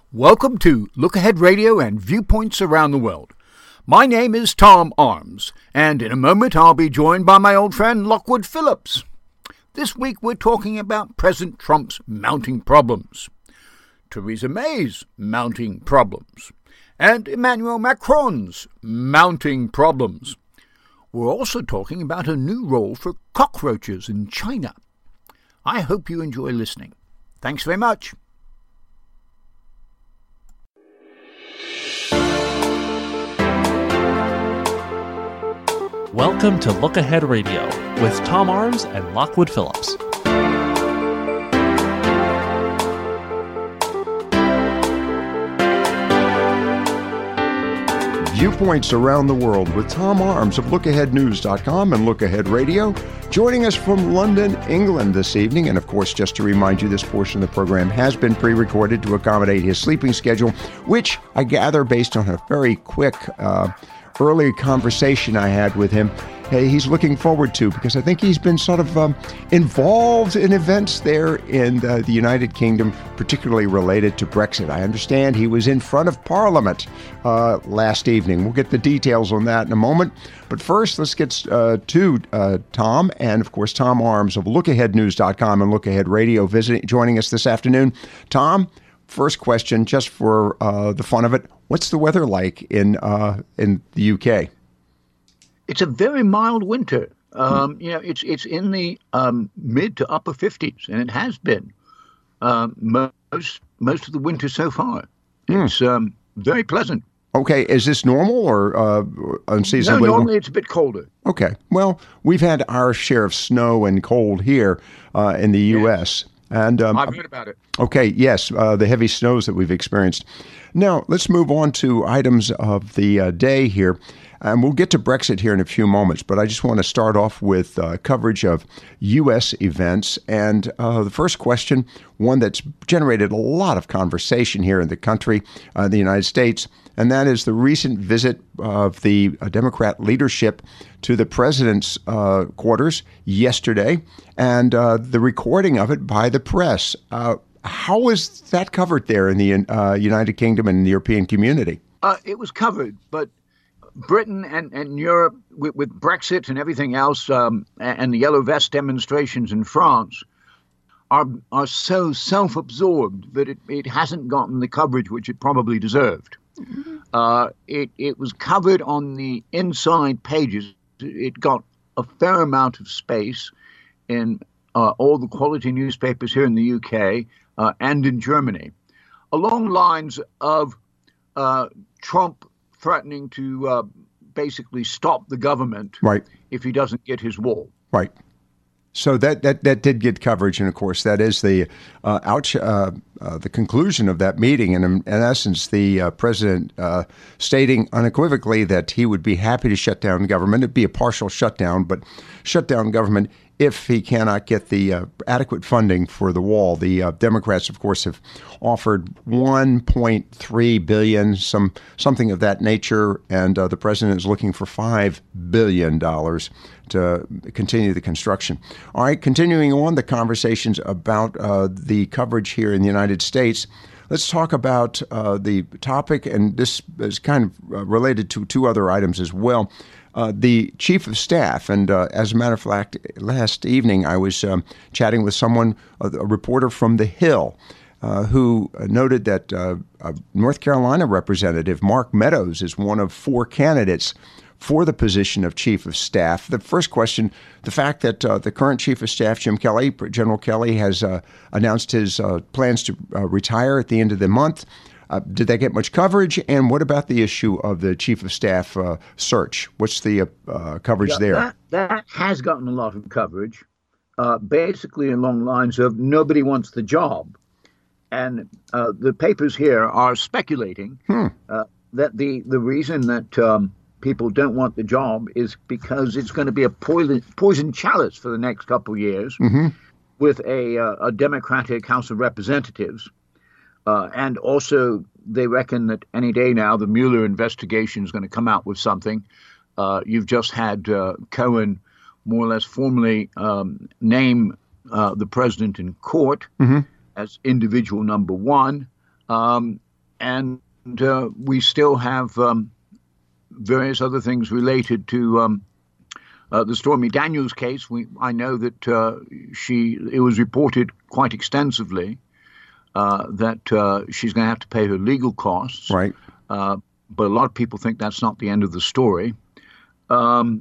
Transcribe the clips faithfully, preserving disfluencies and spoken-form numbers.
Welcome to Look Ahead Radio and Viewpoints Around the World. My name is Tom Arms, and in a moment I'll be joined by my old friend Lockwood Phillips. This week we're talking about President Trump's mounting problems, Theresa May's mounting problems, and Emmanuel Macron's mounting problems. We're also talking about a new role for cockroaches in China. I hope you enjoy listening. Thanks very much. Welcome to Look Ahead Radio with Tom Arms and Lockwood Phillips. Viewpoints Around the World with Tom Arms of look ahead news dot com and Look Ahead Radio, joining us from London, England this evening. And of course, just to remind you, this portion of the program has been pre-recorded to accommodate his sleeping schedule, which I gather based on a very quick uh, early conversation I had with him, hey, he's looking forward to, because I think he's been sort of um, involved in events there in uh, the United Kingdom, particularly related to Brexit. I understand he was in front of Parliament uh, last evening. We'll get the details on that in a moment. But first, let's get uh, to uh, Tom, and of course, Tom Arms of look ahead news dot com and Look Ahead Radio visiting, joining us this afternoon. Tom, first question, just for uh, the fun of it. What's the weather like in uh, in the U K? It's a very mild winter. Um, you know, it's it's in the um, mid to upper fifties, and it has been um, most most of the winter so far. It's mm. um, very pleasant. Okay, is this normal or uh, unseasonably? No, normally it's a bit colder. Okay, well, we've had our share of snow and cold here uh, in the U S. Yes. And um, I've heard about it. Okay, yes, uh, the heavy snows that we've experienced. Now, let's move on to items of the uh, day here. And we'll get to Brexit here in a few moments, but I just want to start off with uh, coverage of U S events. And uh, the first question, one that's generated a lot of conversation here in the country, uh, the United States, and that is the recent visit of the uh, Democrat leadership to the president's uh, quarters yesterday, and uh, the recording of it by the press. Uh, how is that covered there in the uh, United Kingdom and the European community? Uh, it was covered, but Britain and, and Europe, with, with Brexit and everything else, um, and the Yellow Vest demonstrations in France, are are so self-absorbed that it, it hasn't gotten the coverage which it probably deserved. Mm-hmm. Uh, it, it was covered on the inside pages. It got a fair amount of space in uh, all the quality newspapers here in the U K uh, and in Germany, along lines of uh, Trump threatening to uh, basically stop the government right. if he doesn't get his wall. Right. So that, that, that did get coverage, and of course that is the uh, out, uh, uh, the conclusion of that meeting, and in, in essence the uh, president uh, stating unequivocally that he would be happy to shut down government. It'd be a partial shutdown, but shut down government if he cannot get the uh, adequate funding for the wall. The uh, Democrats, of course, have offered one point three billion dollars, some something of that nature, and uh, the president is looking for five billion dollars to continue the construction. All right, continuing on the conversations about uh, the coverage here in the United States, let's talk about uh, the topic, and this is kind of uh, related to two other items as well. Uh, the chief of staff, and uh, as a matter of fact, last evening I was um, chatting with someone, a, a reporter from The Hill, uh, who noted that uh, uh, North Carolina Representative Mark Meadows is one of four candidates for the position of chief of staff. The first question, the fact that uh, the current chief of staff, Jim Kelly, General Kelly, has uh, announced his uh, plans to uh, retire at the end of the month. Uh, did that get much coverage? And what about the issue of the chief of staff uh, search? What's the uh, uh, coverage yeah, there? That, that has gotten a lot of coverage, uh, basically along lines of nobody wants the job. And uh, the papers here are speculating hmm. uh, that the, the reason that um, people don't want the job is because it's going to be a poison, poison chalice for the next couple of years mm-hmm. with a, uh, a Democratic House of Representatives. Uh, and also, they reckon that any day now, the Mueller investigation is going to come out with something. Uh, you've just had uh, Cohen more or less formally um, name uh, the president in court mm-hmm. as individual number one. Um, and uh, we still have um, various other things related to um, uh, the Stormy Daniels case. We I know that uh, she it was reported quite extensively uh, that uh, she's going to have to pay her legal costs. Right. Uh, but a lot of people think that's not the end of the story. Um,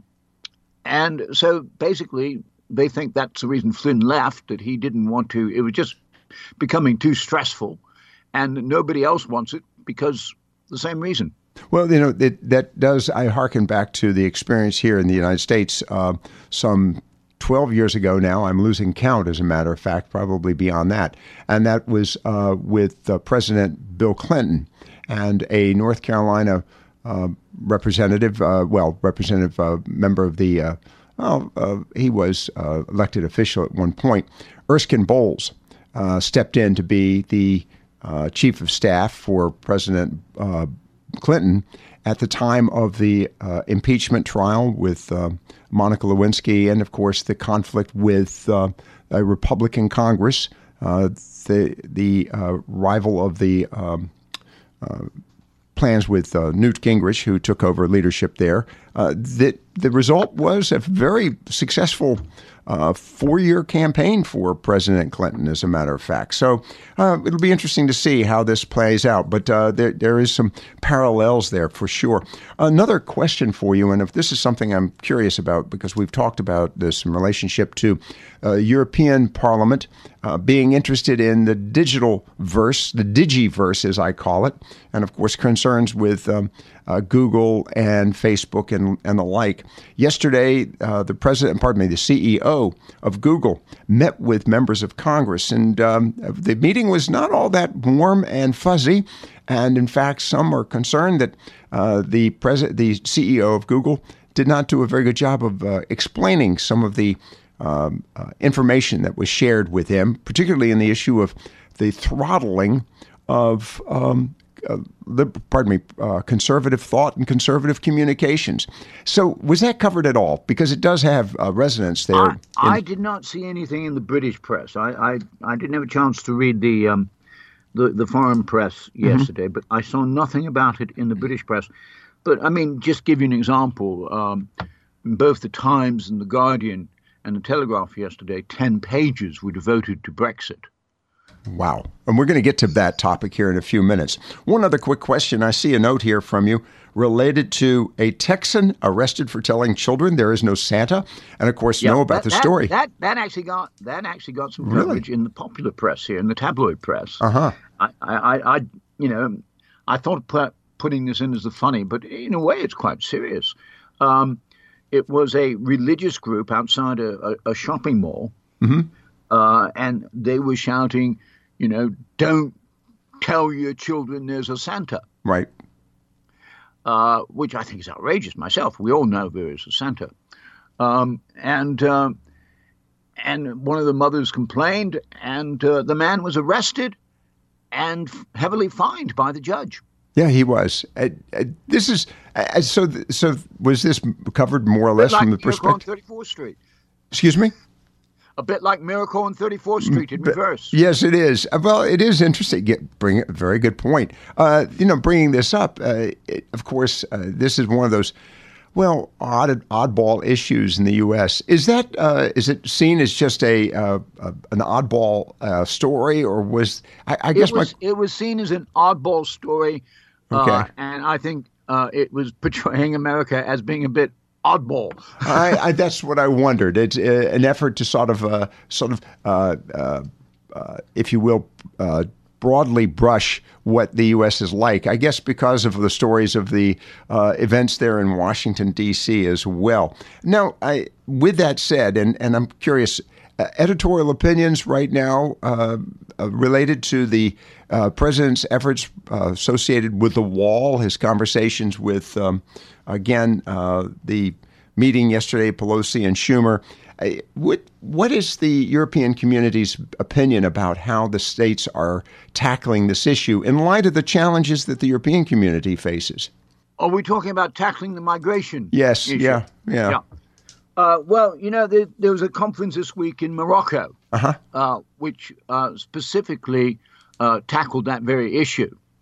and so basically, they think that's the reason Flynn left, that he didn't want to. It was just becoming too stressful, and nobody else wants it because the same reason. Well, you know, it, that does, I hearken back to the experience here in the United States uh, some twelve years ago now. I'm losing count, as a matter of fact, probably beyond that. And that was uh, with uh, President Bill Clinton and a North Carolina uh, representative, uh, well, representative uh, member of the, uh, well, uh, he was uh, elected official at one point, Erskine Bowles, uh, stepped in to be the uh, chief of staff for President uh, Clinton at the time of the uh, impeachment trial with uh, Monica Lewinsky, and of course the conflict with uh, a Republican Congress, uh, the the uh, rival of the um, uh, plans with uh, Newt Gingrich, who took over leadership there. Uh, the the result was a very successful uh, four-year campaign for President Clinton, as a matter of fact. So uh, it'll be interesting to see how this plays out. But uh, there there is some parallels there for sure. Another question for you, and if this is something I'm curious about, because we've talked about this in relationship to uh, European Parliament uh, being interested in the digital verse, the digiverse, as I call it, and of course concerns with um, uh, Google and Facebook and, and the like. Yesterday, uh, the president, pardon me, the C E O of Google met with members of Congress, and um, the meeting was not all that warm and fuzzy. And in fact, some are concerned that uh, the president, the C E O of Google, did not do a very good job of uh, explaining some of the um, uh, information that was shared with him, particularly in the issue of the throttling of um, uh, lib- pardon me, uh, conservative thought and conservative communications. So was that covered at all? Because it does have uh, resonance there. I, in- I did not see anything in the British press. I, I, I didn't have a chance to read the um, the, the foreign press yesterday, mm-hmm. but I saw nothing about it in the British press. But, I mean, just give you an example. Um, in both the Times and the Guardian and the Telegraph yesterday, ten pages were devoted to Brexit. Wow. And we're going to get to that topic here in a few minutes. One other quick question. I see a note here from you related to a Texan arrested for telling children there is no Santa, and of course yeah, know about that, the that, story. That that actually got that actually got some Really? coverage in the popular press here, in the tabloid press. Uh-huh. I, I, I, you know, I thought put, putting this in as the funny, but in a way it's quite serious. Um, it was a religious group outside a, a, a shopping mall, Mm-hmm. uh, and they were shouting, you know, don't tell your children there's a Santa. Right. Uh, which I think is outrageous myself. We all know there is a Santa. Um, and uh, and one of the mothers complained, and uh, the man was arrested and heavily fined by the judge. Yeah, he was. Uh, uh, this is uh, so. Th- so was this covered more or less like from the Miracle on perspective? thirty-fourth Street. Excuse me. A bit like Miracle on thirty-fourth Street in reverse. Yes, it is. Uh, Well, it is interesting. Get, bring a very good point. Uh, you know, bringing this up, uh, it, of course, uh, this is one of those, well, odd oddball issues in the U S. Is that uh, is it seen as just a, uh, a an oddball uh, story, or was I, I guess it was, my it was seen as an oddball story, Okay. uh, and I think uh, it was portraying America as being a bit oddball. I, I, that's what I wondered. It's uh, an effort to sort of, uh, sort of, uh, uh, uh, if you will, uh, broadly brush what the U S is like. I guess because of the stories of the uh, events there in Washington, D C as well. Now, I, with that said, and, and I'm curious, uh, editorial opinions right now uh, uh, related to the uh, president's efforts uh, associated with the wall, his conversations with, um, again, uh, the meeting yesterday, Pelosi and Schumer. Uh, what what is the European community's opinion about how the states are tackling this issue in light of the challenges that the European community faces? Are we talking about tackling the migration? Yes, issue? yeah, yeah. yeah. Uh, well, you know, there, there was a conference this week in Morocco, Uh-huh. uh, which uh, specifically uh, tackled that very issue.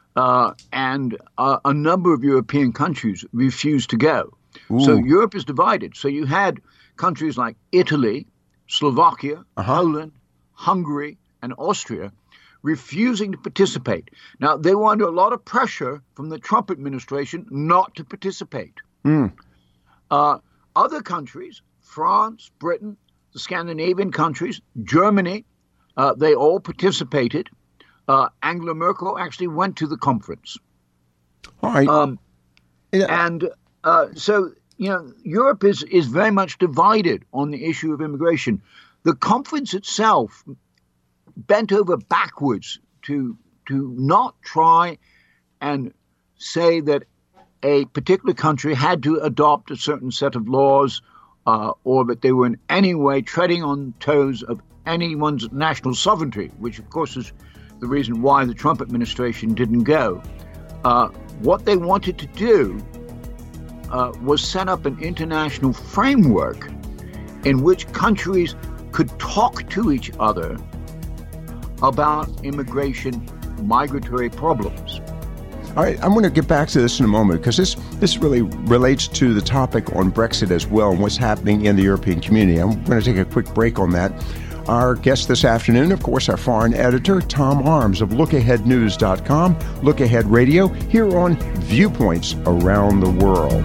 uh, and uh, a number of European countries refused to go. Ooh. So Europe is divided. So you had countries like Italy, Slovakia, Uh-huh. Poland, Hungary, and Austria refusing to participate. Now, they were under a lot of pressure from the Trump administration not to participate. Mm. Uh, other countries, France, Britain, the Scandinavian countries, Germany, uh, they all participated. Uh, Angela Merkel actually went to the conference. All right. Um, Yeah. and uh, so, you know, Europe is, is very much divided on the issue of immigration. The conference itself bent over backwards to to not try and say that a particular country had to adopt a certain set of laws uh, or that they were in any way treading on toes of anyone's national sovereignty, which, of course, is the reason why the Trump administration didn't go. Uh, what they wanted to do uh, was set up an international framework in which countries could talk to each other about immigration, migratory problems. All right, I'm going to get back to this in a moment because this, this really relates to the topic on Brexit as well and what's happening in the European community. I'm going to take a quick break on that. Our guest this afternoon, of course, our foreign editor, Tom Arms of look ahead news dot com, Look Ahead Radio, here on Viewpoints Around the World.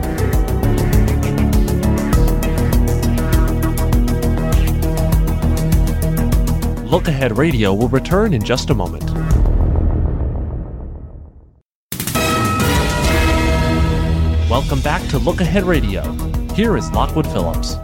Look Ahead Radio will return in just a moment. Welcome back to Look Ahead Radio. Here is Lockwood Phillips.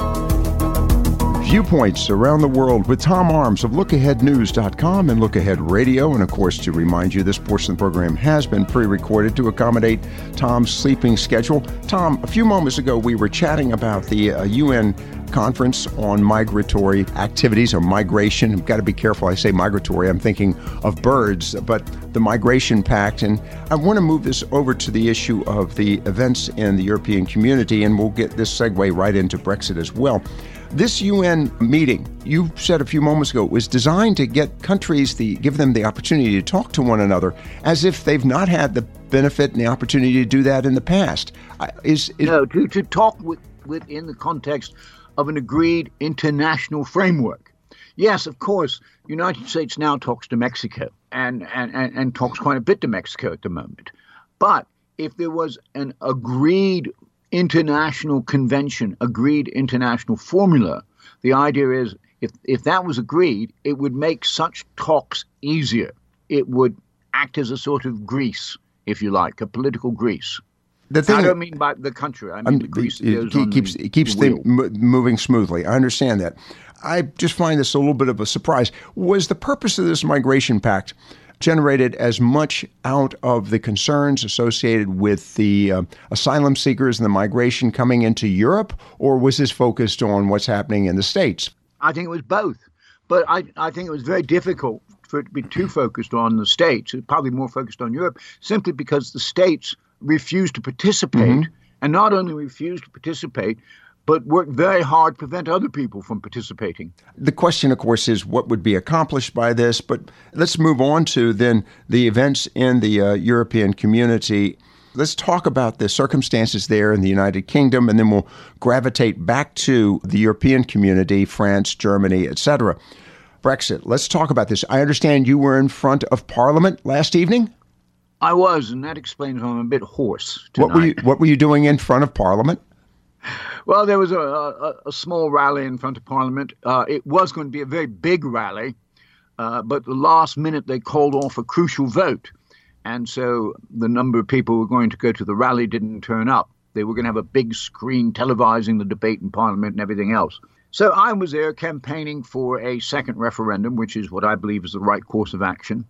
Viewpoints Around the World with Tom Arms of look ahead news dot com and Look Ahead Radio. And of course, to remind you, this portion of the program has been pre-recorded to accommodate Tom's sleeping schedule. Tom, a few moments ago, we were chatting about the uh, U N conference on migratory activities or migration. I've got to be careful. I say migratory. I'm thinking of birds, but the Migration Pact. And I want to move this over to the issue of the events in the European community, and we'll get this segue right into Brexit as well. This U N meeting, you said a few moments ago, was designed to get countries, the give them the opportunity to talk to one another as if they've not had the benefit and the opportunity to do that in the past. Is, is No, to, to talk with, within the context of an agreed international framework. Yes, of course, the United States now talks to Mexico and, and, and, and talks quite a bit to Mexico at the moment. But if there was an agreed international convention, agreed international formula, the idea is if, if that was agreed, it would make such talks easier. It would act as a sort of grease, if you like, a political grease. The thing, I don't mean by the country. I mean the grease that goes it on keeps, the, it keeps the things wheel. moving smoothly. I understand that. I just find this a little bit of a surprise. Was the purpose of this Migration Pact generated as much out of the concerns associated with the uh, asylum seekers and the migration coming into Europe, or was this focused on what's happening in the States? I think it was both. But I, I think it was very difficult for it to be too focused on the States. It was probably more focused on Europe, simply because the States refused to participate, mm-hmm. and not only refused to participate, but worked very hard to prevent other people from participating. The question, of course, is what would be accomplished by this, but let's move on to then the events in the uh, European community. Let's talk about the circumstances there in the United Kingdom, and then we'll gravitate back to the European community, France, Germany, et cetera. Brexit, let's talk about this. I understand you were in front of Parliament last evening? I was, and that explains why I'm a bit hoarse tonight. What were you, what were you doing in front of Parliament? Well, there was a, a, a small rally in front of Parliament. Uh, it was going to be a very big rally, uh, but the last minute they called off a crucial vote. And so the number of people who were going to go to the rally didn't turn up. They were going to have a big screen televising the debate in Parliament and everything else. So I was there campaigning for a second referendum, which is what I believe is the right course of action.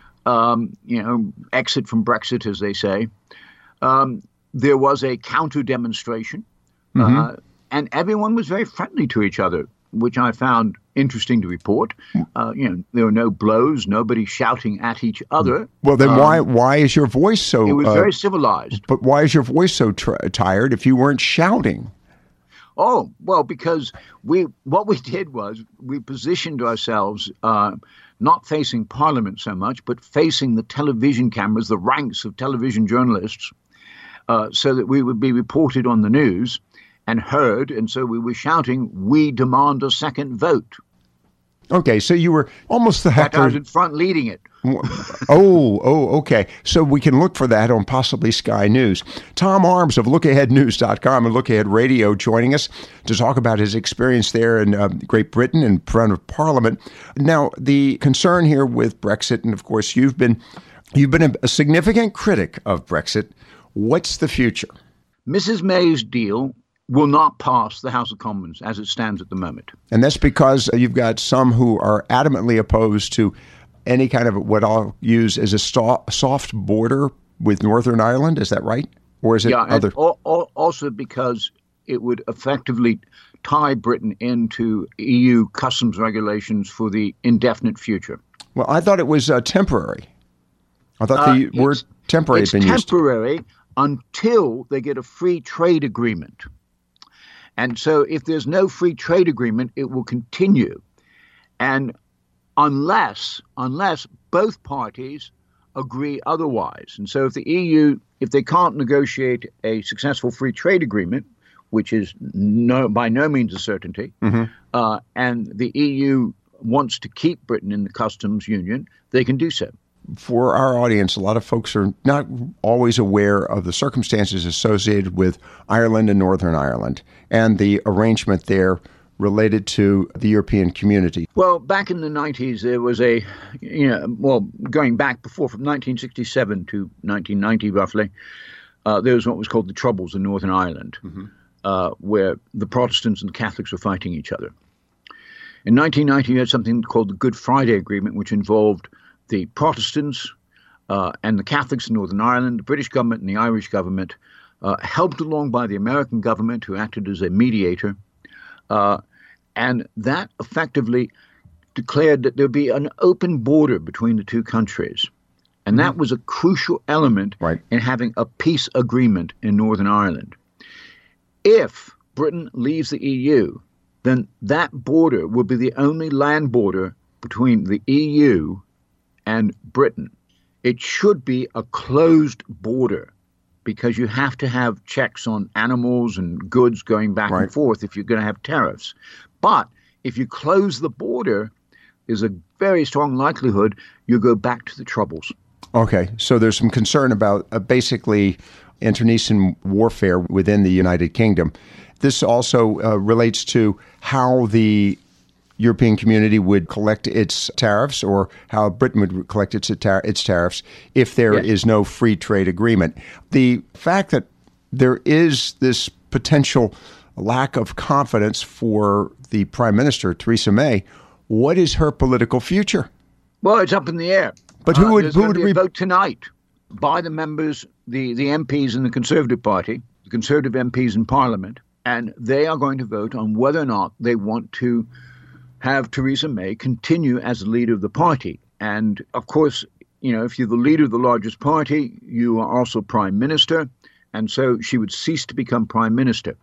Um, you know, exit from Brexit, as they say. Um, there was a counter demonstration, mm-hmm. uh, and everyone was very friendly to each other, which I found interesting to report. Uh, you know, there were no blows, nobody shouting at each other. Well, then um, why why is your voice so? It was uh, very civilized. But why is your voice so tr- tired if you weren't shouting? Oh, well, because we what we did was we positioned ourselves uh, not facing Parliament so much, but facing the television cameras, the ranks of television journalists, uh, so that we would be reported on the news and heard. And so we were shouting, "We demand a second vote." Okay, so you were almost the heckler. I was in front leading it. oh, oh, okay. So we can look for that on possibly Sky News. Tom Arms of look ahead news dot com and Look Ahead Radio joining us to talk about his experience there in uh, Great Britain in front of Parliament. Now, the concern here with Brexit, and of course you've been you've been a, a significant critic of Brexit. What's the future? Missus May's deal will not pass the House of Commons as it stands at the moment. And that's because you've got some who are adamantly opposed to any kind of what I'll use as a soft border with Northern Ireland. Is that right? Or is it yeah, other? And also because it would effectively tie Britain into E U customs regulations for the indefinite future. Well, I thought it was uh, temporary. I thought the uh, word temporary had been used. It's temporary until they get a free trade agreement. And so if there's no free trade agreement, it will continue. And unless unless both parties agree otherwise. And so if the E U, if they can't negotiate a successful free trade agreement, which is no by no means a certainty, mm-hmm. uh, and the E U wants to keep Britain in the customs union, they can do so. For our audience, a lot of folks are not always aware of the circumstances associated with Ireland and Northern Ireland and the arrangement there related to the European community. Well, back in the nineties, there was a, you know, well, going back before, from nineteen sixty-seven to nineteen ninety roughly, uh, there was what was called the Troubles in Northern Ireland, mm-hmm. uh, where the Protestants and the Catholics were fighting each other. In nineteen ninety, you had something called the Good Friday Agreement, which involved the Protestants uh, and the Catholics in Northern Ireland, the British government and the Irish government, uh, helped along by the American government, who acted as a mediator. Uh, and that effectively declared that there would be an open border between the two countries. And that was a crucial element right. in having a peace agreement in Northern Ireland. If Britain leaves the E U, then that border will be the only land border between the E U and Britain. It should be a closed border because you have to have checks on animals and goods going back right. and forth if you're going to have tariffs. But if you close the border, there's a very strong likelihood you'll go back to the Troubles. Okay, so there's some concern about uh, basically internecine warfare within the United Kingdom. This also uh, relates to how the European community would collect its tariffs, or how Britain would collect its tar- its tariffs if there yes. is no free trade agreement. The fact that there is this potential lack of confidence for the Prime Minister, Theresa May, what is her political future? Well, it's up in the air. But who uh, would there's who going would to be we a vote tonight by the members, the the M Ps in the Conservative Party, the Conservative M Ps in Parliament, and they are going to vote on whether or not they want to have Theresa May continue as the leader of the party. And of course, you know, if you're the leader of the largest party, you are also prime minister. And so she would cease to become prime minister.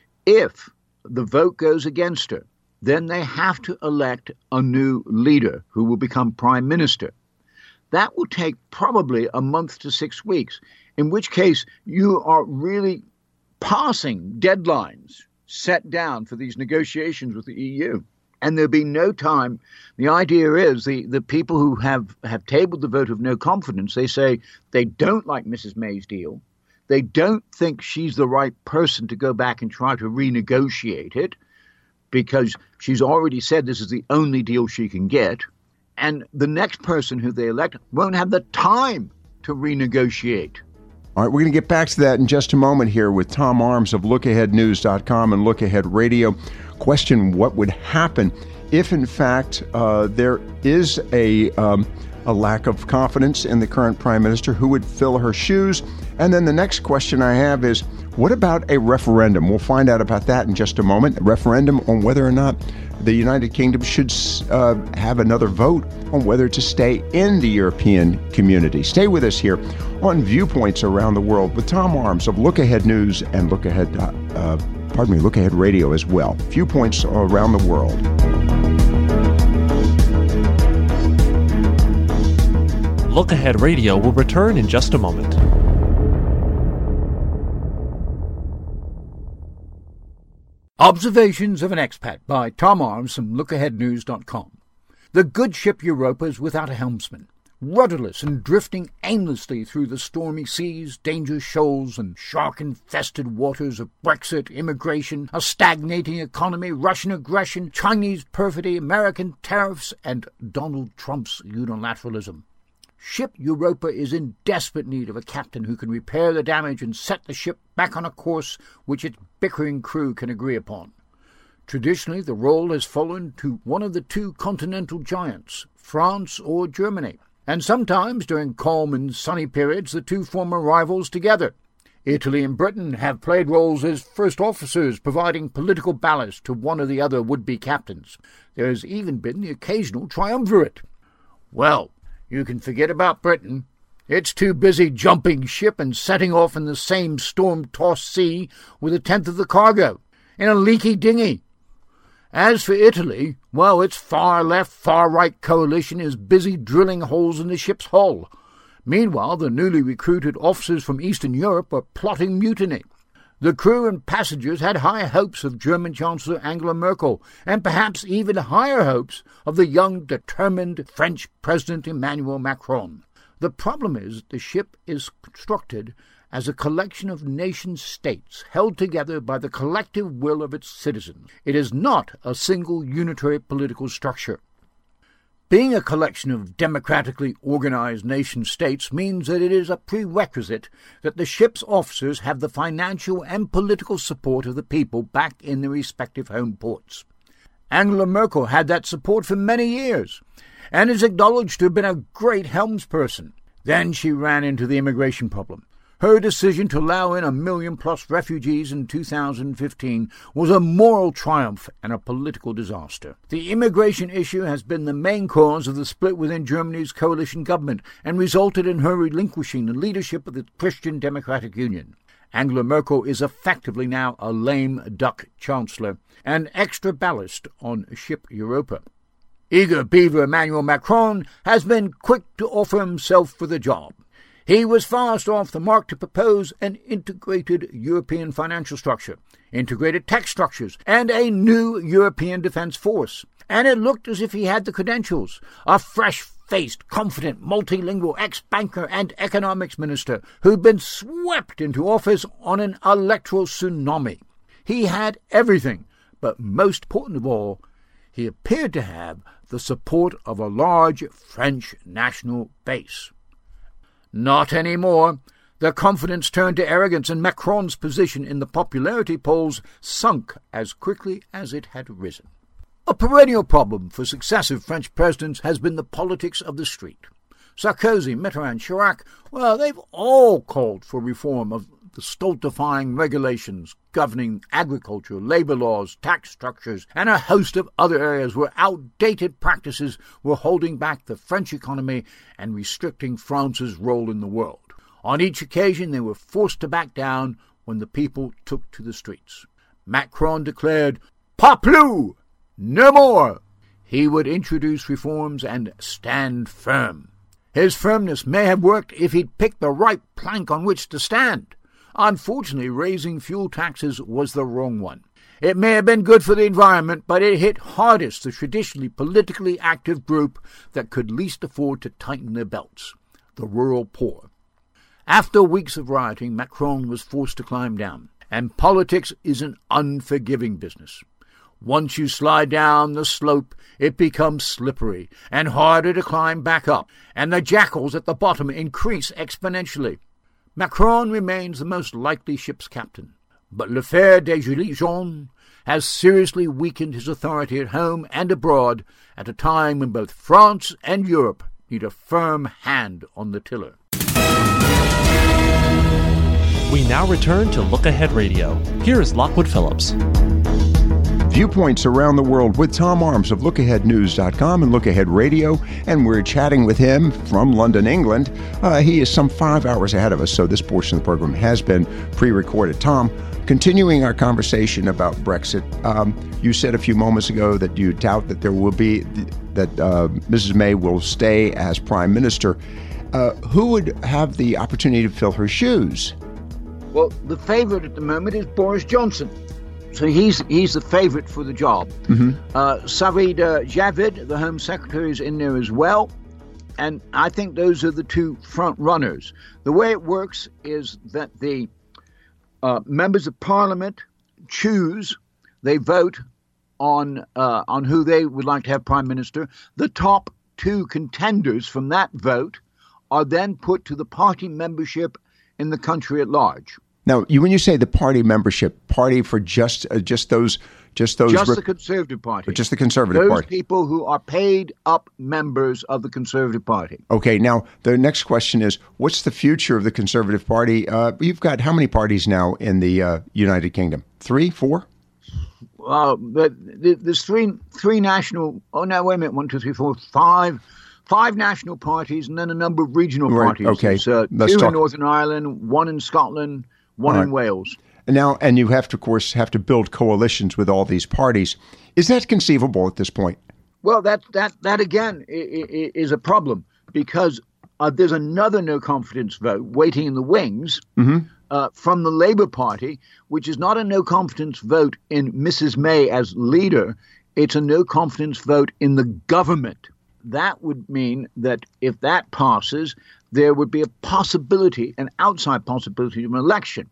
If the vote goes against her, then they have to elect a new leader who will become prime minister. That will take probably a month to six weeks, in which case you are really passing deadlines set down for these negotiations with the E U. And there'll be no time. The idea is the, the people who have, have tabled the vote of no confidence, they say they don't like Missus May's deal. They don't think she's the right person to go back and try to renegotiate it because she's already said this is the only deal she can get. And the next person who they elect won't have the time to renegotiate. All right, we're going to get back to that in just a moment here with Tom Arms of look ahead news dot com and Look Ahead Radio. Question, what would happen if, in fact, uh, there is a um, a lack of confidence in the current prime minister? Who would fill her shoes? And then the next question I have is, what about a referendum? We'll find out about that in just a moment. A referendum on whether or not the United Kingdom should uh, have another vote on whether to stay in the European community. Stay with us here on Viewpoints Around the World with Tom Arms of Look Ahead News and Look Ahead, uh, uh, pardon me, Look Ahead Radio as well. Viewpoints Around the World. Look Ahead Radio will return in just a moment. Observations of an Expat by Tom Arms from look ahead news dot com. The good ship Europa is without a helmsman, rudderless and drifting aimlessly through the stormy seas, dangerous shoals, and shark-infested waters of Brexit, immigration, a stagnating economy, Russian aggression, Chinese perfidy, American tariffs, and Donald Trump's unilateralism. Ship Europa is in desperate need of a captain who can repair the damage and set the ship back on a course which its bickering crew can agree upon. Traditionally, the role has fallen to one of the two continental giants, France or Germany, and sometimes during calm and sunny periods the two former rivals together. Italy and Britain have played roles as first officers, providing political ballast to one or the other would-be captains. There has even been the occasional triumvirate. Well, you can forget about Britain. It's too busy jumping ship and setting off in the same storm-tossed sea with a tenth of the cargo, in a leaky dinghy. As for Italy, well, its far-left, far-right coalition is busy drilling holes in the ship's hull. Meanwhile, the newly recruited officers from Eastern Europe are plotting mutiny. The crew and passengers had high hopes of German Chancellor Angela Merkel, and perhaps even higher hopes of the young, determined French President Emmanuel Macron. The problem is the ship is constructed as a collection of nation-states held together by the collective will of its citizens. It is not a single unitary political structure. Being a collection of democratically organized nation-states means that it is a prerequisite that the ship's officers have the financial and political support of the people back in their respective home ports. Angela Merkel had that support for many years, and is acknowledged to have been a great helmsperson. Then she ran into the immigration problem. Her decision to allow in a million-plus refugees in two thousand fifteen was a moral triumph and a political disaster. The immigration issue has been the main cause of the split within Germany's coalition government and resulted in her relinquishing the leadership of the Christian Democratic Union. Angela Merkel is effectively now a lame duck chancellor and extra ballast on ship Europa. Eager beaver Emmanuel Macron has been quick to offer himself for the job. He was fast off the mark to propose an integrated European financial structure, integrated tax structures, and a new European defense force. And it looked as if he had the credentials. A fresh-faced, confident, multilingual ex-banker and economics minister who'd been swept into office on an electoral tsunami. He had everything, but most important of all, he appeared to have the support of a large French national base. Not anymore. The confidence turned to arrogance, and Macron's position in the popularity polls sunk as quickly as it had risen. A perennial problem for successive French presidents has been the politics of the street. Sarkozy, Mitterrand, Chirac, well, they've all called for reform of the stultifying regulations governing agriculture, labor laws, tax structures, and a host of other areas where outdated practices were holding back the French economy and restricting France's role in the world. On each occasion, they were forced to back down when the people took to the streets. Macron declared, "Pas plus! No more!" He would introduce reforms and stand firm. His firmness may have worked if he'd picked the right plank on which to stand. Unfortunately, raising fuel taxes was the wrong one. It may have been good for the environment, but it hit hardest the traditionally politically active group that could least afford to tighten their belts, the rural poor. After weeks of rioting, Macron was forced to climb down, and politics is an unforgiving business. Once you slide down the slope, it becomes slippery and harder to climb back up, and the jackals at the bottom increase exponentially. Macron remains the most likely ship's captain, but l'affaire des Gilets jaunes has seriously weakened his authority at home and abroad at a time when both France and Europe need a firm hand on the tiller. We now return to Look Ahead Radio. Here is Lockwood Phillips. Viewpoints around the world with Tom Arms of look ahead news dot com and Look Ahead Radio, and we're chatting with him from London, England. Uh, he is some five hours ahead of us, so this portion of the program has been pre-recorded. Tom, continuing our conversation about Brexit, um, you said a few moments ago that you doubt that there will be, that uh, Missus May will stay as Prime Minister. uh, who would have the opportunity to fill her shoes? Well, the favorite at the moment is Boris Johnson. So he's he's the favorite for the job. Mm-hmm. Uh, Sajid uh, Javid, the Home Secretary, is in there as well. And I think those are the two front runners. The way it works is that the uh, members of Parliament choose, they vote on uh, on who they would like to have Prime Minister. The top two contenders from that vote are then put to the party membership in the country at large. Now, you when you say the party membership, party for just uh, just those just those just rep- the Conservative Party, just the Conservative those Party, those people who are paid up members of the Conservative Party. Okay. Now, the next question is, what's the future of the Conservative Party? Uh, you've got how many parties now in the uh, United Kingdom? Three, four? Uh, but there's three three national. Oh no, wait a minute. One, two, three, four, five. Five national parties, and then a number of regional Right, parties. okay. There's, uh, Let's two talk- in Northern Ireland, one in Scotland, one All in right. Wales. And now, and you have to, of course, have to build coalitions with all these parties. Is that conceivable at this point? Well, that that that again i- i- is a problem because uh, there's another no confidence vote waiting in the wings uh, from the Labour Party, which is not a no confidence vote in Missus May as leader. It's a no confidence vote in the government. That would mean that if that passes, there would be a possibility, an outside possibility of an election.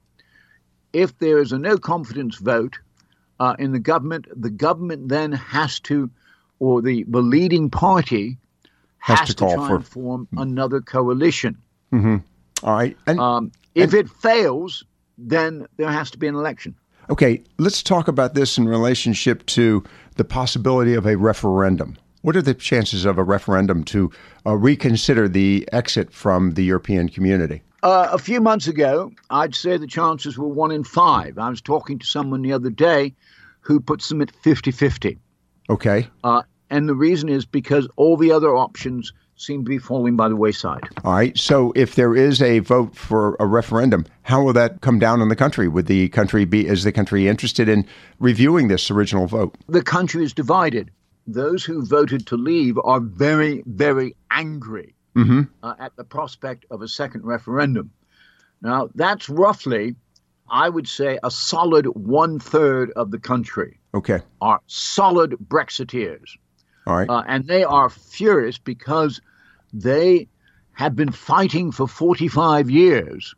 If there is a no confidence vote uh, in the government, the government then has to, or the, the leading party has, Has to to, call try for- and form another coalition. All right. And Um, if it fails, then there has to be an election. okay, let's talk about this in relationship to the possibility of a referendum. What are the chances of a referendum to uh, reconsider the exit from the European community? Uh, a few months ago, I'd say the chances were one in five. I was talking to someone the other day who puts them at fifty-fifty. Okay. Uh, and the reason is because all the other options seem to be falling by the wayside. All right. So if there is a vote for a referendum, how will that come down on the country? Would the country be, is the country interested in reviewing this original vote? The country is divided. Those who voted to leave are very, very angry uh, at the prospect of a second referendum. Now, that's roughly, I would say, a solid one third of the country Okay. are solid Brexiteers. All right. Uh, and they are furious because they have been fighting for forty-five years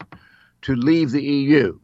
to leave the E U.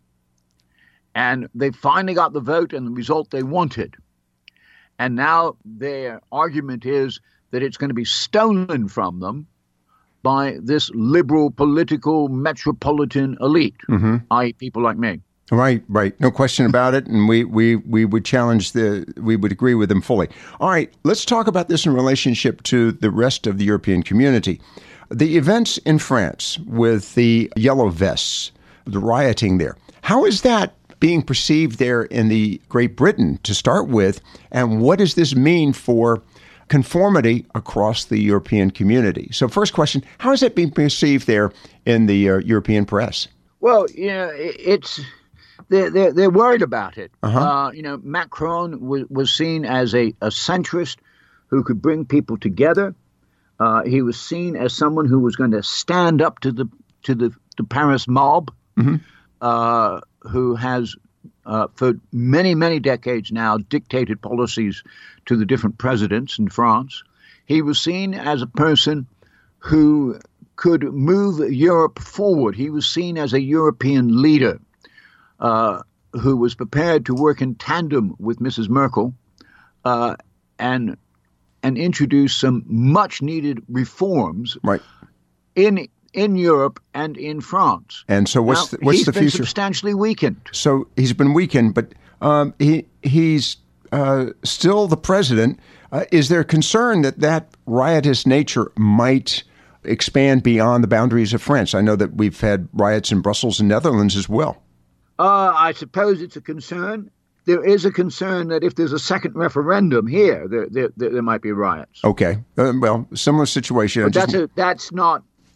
And they finally got the vote and the result they wanted. And now their argument is that it's going to be stolen from them by this liberal political metropolitan elite, that is people like me. Right, right. No question about it. And we, we, we would challenge the, we would agree with them fully. All right, let's talk about this in relationship to the rest of the European community. The events in France with the yellow vests, the rioting there, how is that being perceived there in the Great Britain to start with? And what does this mean for conformity across the European community? So first question, how is it being perceived there in the uh, European press? Well, you know, it, it's they're, they're they're worried about it. Uh-huh. Uh, you know, Macron was was seen as a, a centrist who could bring people together. Uh, he was seen as someone who was going to stand up to the to the, the Paris mob, mm-hmm. uh, who has uh, for many many decades now dictated policies to the different presidents in France. He was seen as a person who could move Europe forward. He was seen as a European leader uh, who was prepared to work in tandem with Missus Merkel uh, and and introduce some much needed reforms Right. in in Europe and in France. And so what's Now, the, what's he's the been future? substantially weakened. So he's been weakened, but um, he he's uh, still the president. Uh, is there concern that that riotous nature might expand beyond the boundaries of France? I know that we've had riots in Brussels and Netherlands as well. Uh, I suppose it's a concern. There is a concern that if there's a second referendum here, there there, there, there might be riots. Okay. Uh, well, similar situation. I But just- that's a, that's not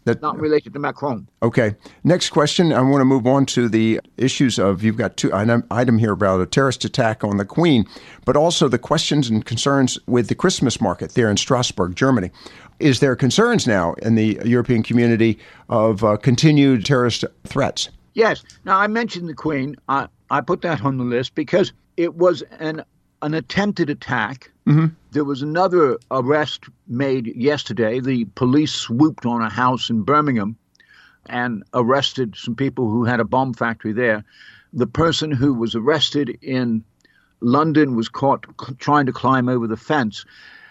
That, not related to Macron. Okay. Next question. I want to move on to the issues of, you've got two item, item here about a terrorist attack on the Queen, but also the questions and concerns with the Christmas market there in Strasbourg, Germany. Is there concerns now in the European community of uh, continued terrorist threats? Yes. Now, I mentioned the Queen. I, I put that on the list because it was an an attempted attack. Mm-hmm. There was another arrest made yesterday. The police swooped on a house in Birmingham and arrested some people who had a bomb factory there. The person who was arrested in London was caught c- trying to climb over the fence.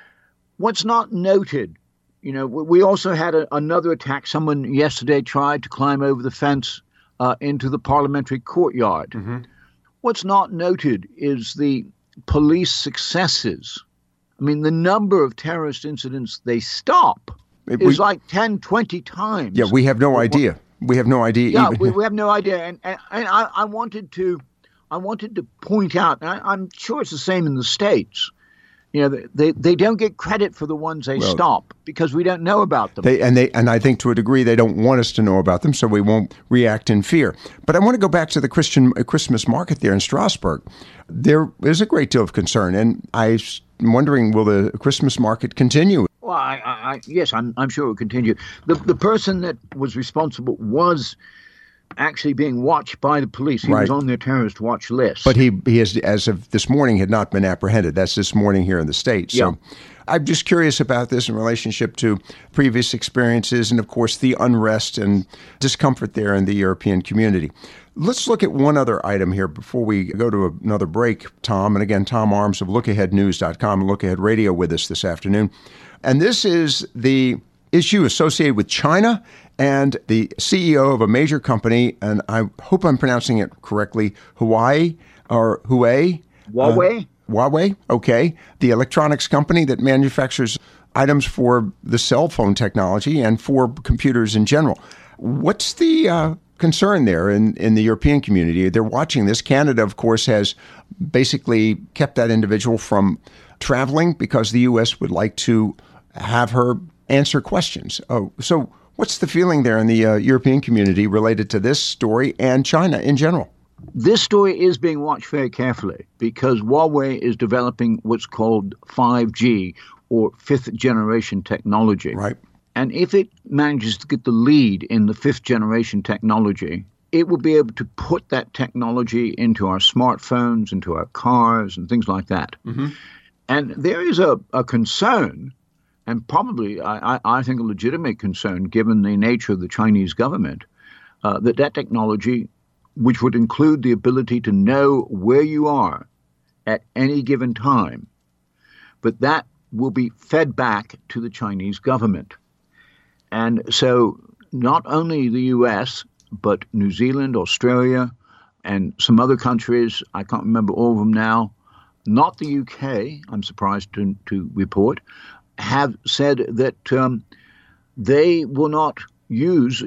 What's not noted, you know, we also had a, another attack. Someone yesterday tried to climb over the fence uh, into the parliamentary courtyard. Mm-hmm. What's not noted is the police successes. I mean, the number of terrorist incidents they stop is we, like ten, twenty times. Yeah, we have no idea. We have no idea. Yeah, even. We, we have no idea. And, and, and I, I wanted to I wanted to point out, and I, I'm sure it's the same in the States, you know, they, they don't get credit for the ones they well, stop because we don't know about them. They, and they and I think to a degree they don't want us to know about them, so we won't react in fear. But I want to go back to the Christian uh, Christmas market there in Strasbourg. There is a great deal of concern, and I'm wondering, will the Christmas market continue? Well, I, I, yes, I'm, I'm sure it will continue. The, the person that was responsible was actually being watched by the police. He right. was on their terrorist watch list. But he, he has, as of this morning, had not been apprehended. That's this morning here in the States. Yeah. So I'm just curious about this in relationship to previous experiences and, of course, the unrest and discomfort there in the European community. Let's look at one other item here before we go to another break, Tom. And again, Tom Arms of look ahead news dot com and Look Ahead Radio with us this afternoon. And this is the issue associated with China and the C E O of a major company, and I hope I'm pronouncing it correctly, Huawei or Huawei? Huawei? Uh, Huawei, okay. The electronics company that manufactures items for the cell phone technology and for computers in general. What's the uh, concern there in, in the European community? They're watching this. Canada, of course, has basically kept that individual from traveling because the U S would like to have her answer questions. Oh, so what's the feeling there in the uh, European community related to this story and China in general? This story is being watched very carefully because Huawei is developing what's called five G or fifth generation technology. Right. And if it manages to get the lead in the fifth generation technology, it will be able to put that technology into our smartphones, into our cars and things like that. Mm-hmm. And there is a, a concern, and probably, I, I think, a legitimate concern, given the nature of the Chinese government, uh, that that technology, which would include the ability to know where you are at any given time, but that will be fed back to the Chinese government. And so not only the U S, but New Zealand, Australia, and some other countries, I can't remember all of them now, not the U K, I'm surprised to, to report, have said that um, they will not use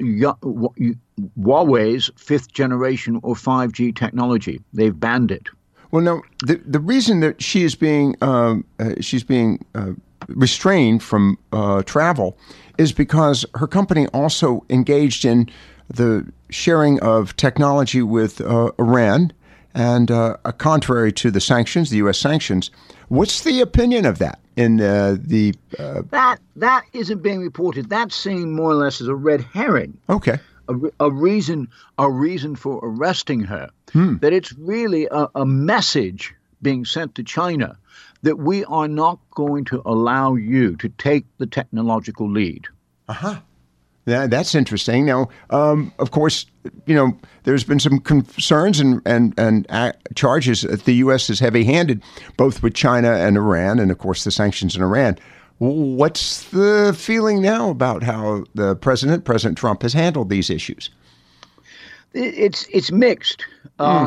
Huawei's fifth generation or five G technology. They've banned it. Well, no, the the reason that she is being um, uh, she's being uh, restrained from uh, travel is because her company also engaged in the sharing of technology with uh, Iran, and uh, contrary to the sanctions, the U S sanctions. What's the opinion of that? In uh, the uh, that that isn't being reported. That's seen more or less as a red herring. Okay, a, a reason a reason for arresting her. Hmm. That it's really a, a message being sent to China that we are not going to allow you to take the technological lead. Uh huh. Yeah, that's interesting. Now, um, of course, you know, there's been some concerns and and and uh, charges that the U S is heavy-handed, both with China and Iran, and of course the sanctions in Iran. What's the feeling now about how the president, President Trump, has handled these issues? It's it's mixed. Mm. Uh,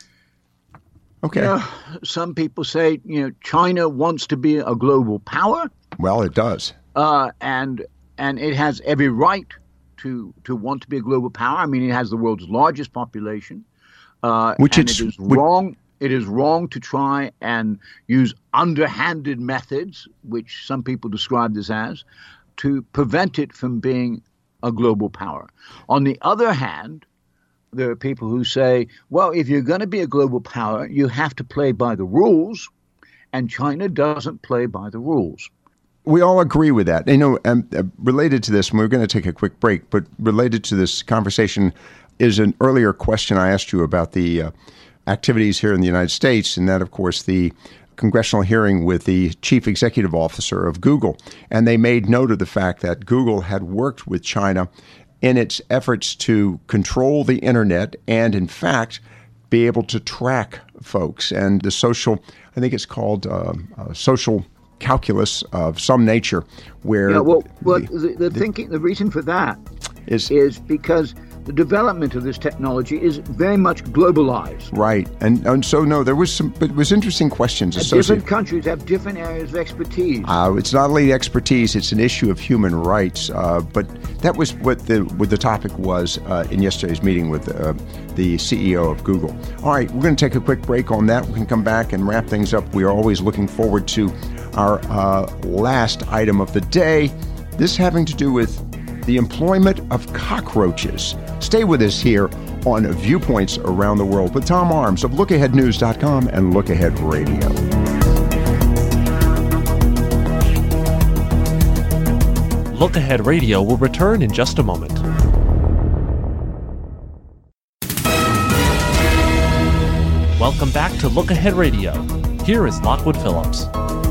okay. You know, some people say, you know, China wants to be a global power. Well, it does. Uh, and and it has every right to to want to be a global power. I mean, it has the world's largest population. Uh, Which and it's, it is which, wrong. It is wrong to try and use underhanded methods, which some people describe this as, to prevent it from being a global power. On the other hand, there are people who say, well, if you're going to be a global power, you have to play by the rules, and China doesn't play by the rules. We all agree with that. You know, um, uh, related to this, and we're going to take a quick break, but related to this conversation is an earlier question I asked you about the uh, activities here in the United States, and that, of course, the congressional hearing with the chief executive officer of Google. And they made note of the fact that Google had worked with China in its efforts to control the internet and, in fact, be able to track folks. And the social, I think it's called uh, uh, social calculus of some nature, where yeah, well, well the, the, the thinking, the reason for that is is because the development of this technology is very much globalized. Right. And and so, no, there was some, but it was interesting questions associated. Different countries have different areas of expertise. Uh, it's not only expertise, it's an issue of human rights. Uh, but that was what the what the topic was uh, in yesterday's meeting with uh, the C E O of Google. All right, we're going to take a quick break on that. We can come back and wrap things up. We are always looking forward to our uh, last item of the day, this having to do with the employment of cockroaches. Stay with us here on Viewpoints Around the World with Tom Arms of look ahead news dot com and Look Ahead Radio. Look Ahead Radio will return in just a moment. Welcome back to Look Ahead Radio. Here is Lockwood Phillips.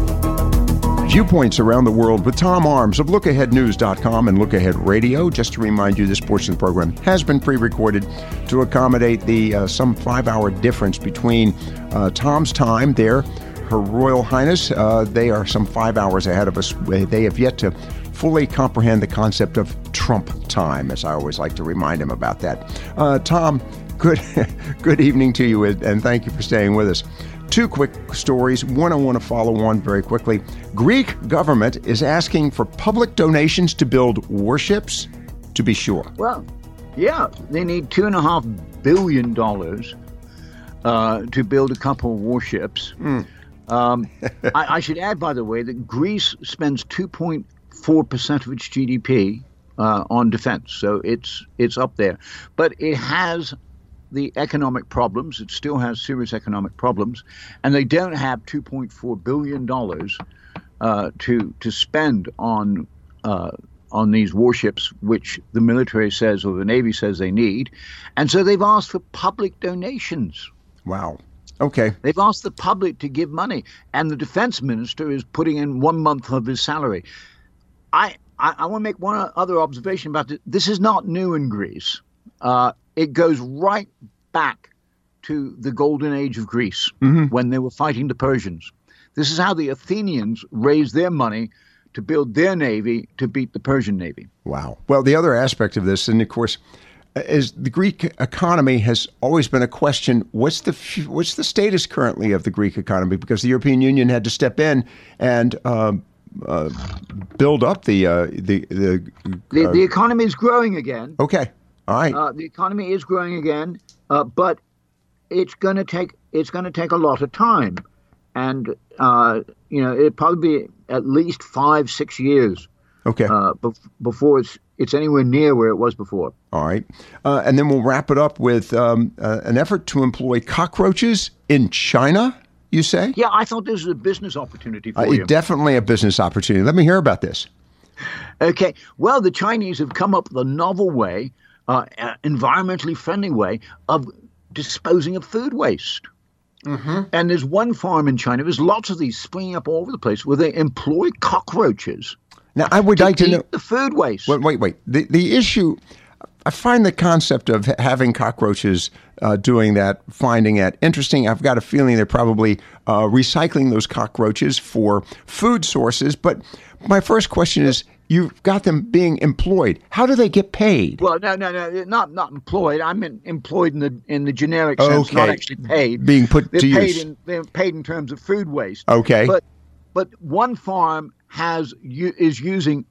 Viewpoints Around the World with Tom Arms of look ahead news dot com and Look Ahead Radio. Just to remind you, this portion of the program has been pre-recorded to accommodate the uh, some five-hour difference between uh, Tom's time there, Her Royal Highness. Uh, they are some five hours ahead of us. They have yet to fully comprehend the concept of Trump time, as I always like to remind him about that. Uh, Tom, good, good evening to you, and thank you for staying with us. Two quick stories. One I want to follow on very quickly. Greek government is asking for public donations to build warships, to be sure. Well, yeah, they need two and a half billion dollars uh, to build a couple of warships. Mm. Um, I, I should add, by the way, that Greece spends two point four percent of its G D P uh, on defense, so it's it's up there. But it has the economic problems. It still has serious economic problems, and they don't have two point four billion dollars uh, to to spend on uh, on these warships, which the military says or the Navy says they need, and so they've asked for public donations. Wow. Okay. They've asked the public to give money, and the defense minister is putting in one month of his salary. I I, I want to make one other observation about this. This is not new in Greece. Uh, It goes right back to the golden age of Greece, mm-hmm. when they were fighting the Persians. This is how the Athenians raised their money to build their navy to beat the Persian navy. Wow. Well, the other aspect of this, and of course, is the Greek economy has always been a question. What's the what's the status currently of the Greek economy? Because the European Union had to step in and uh, uh, build up the uh, the the, uh, the the economy is growing again. Okay. All right. Uh, the economy is growing again, uh, but it's going to take it's going to take a lot of time, and uh, you know it'll probably be at least five six years. Okay. Uh, be- before it's it's anywhere near where it was before. All right, uh, and then we'll wrap it up with um, uh, an effort to employ cockroaches in China. You say? Yeah, I thought this was a business opportunity for uh, you. Definitely a business opportunity. Let me hear about this. Okay. Well, the Chinese have come up with a novel way. Uh, environmentally friendly way of disposing of food waste. Mm-hmm. And there's one farm in China, there's lots of these springing up all over the place, where they employ cockroaches. Now, I would to like to eat know the food waste. Wait, wait, wait. The, the issue, I find the concept of having cockroaches uh, doing that, finding that interesting. I've got a feeling they're probably uh, recycling those cockroaches for food sources. But my first question is, you've got them being employed. How do they get paid? Well, no, no, no, not not employed. I mean employed in the in the generic sense, okay. not actually paid. Being put they're to paid use. In, they're paid in terms of food waste. Okay. But but one farm has is using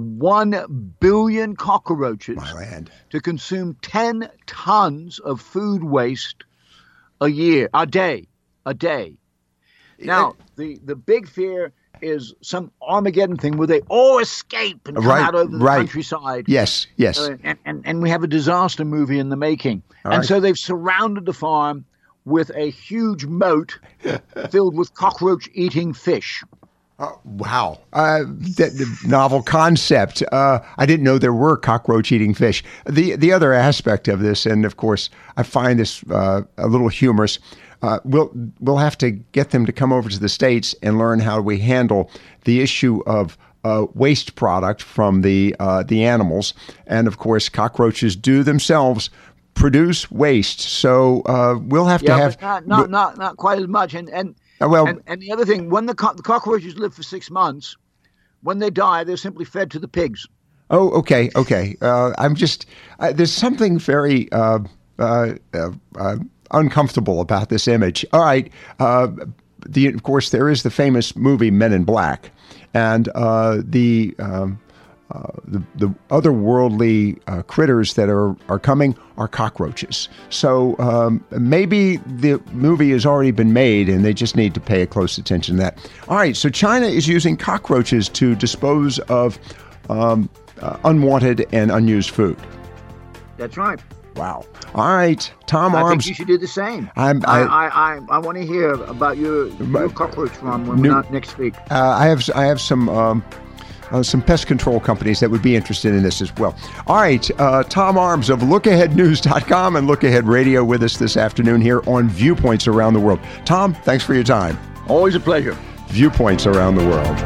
one billion cockroaches My land. to consume ten tons of food waste a year, a day, a day. Now, the, the big fear is some Armageddon thing where they all escape and come right, out over the right. countryside. Yes, yes. Uh, and, and, and we have a disaster movie in the making. All and right. so they've surrounded the farm with a huge moat filled with cockroach-eating fish. Oh, wow. Uh, that, the novel concept. Uh, I didn't know there were cockroach-eating fish. The the other aspect of this, and of course, I find this uh, a little humorous, uh, we'll, we'll have to get them to come over to the States and learn how we handle the issue of uh, waste product from the uh, the animals. And of course, cockroaches do themselves produce waste. So uh, we'll have yeah, to have... But not, not, not, not quite as much. And, and Uh, well, And, and the other thing, when the, co- the cockroaches live for six months, when they die, they're simply fed to the pigs. Oh, okay, okay. Uh, I'm just uh, there's something very uh, uh, uh, uh, uncomfortable about this image. All right, uh, the of course there is the famous movie Men in Black, and uh, the, um, uh, the the otherworldly uh, critters that are are coming are cockroaches. So um, maybe the movie has already been made, and they just need to pay a close attention to that. All right, so China is using cockroaches to dispose of Um, Uh, unwanted and unused food. That's right. Wow. All right, Tom I Arms. think you should do the same. I'm, I, I, I, I, I want to hear about your, your cockroach farm when New- we're not next week. uh, I have I have some um, uh, some pest control companies that would be interested in this as well. All right, uh, Tom Arms of look ahead news dot com and Look Ahead Radio with us this afternoon here on Viewpoints Around the World. Tom, thanks for your time. Always a pleasure. Viewpoints Around the World.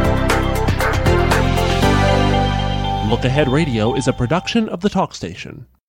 Look Ahead Radio is a production of the Talk Station.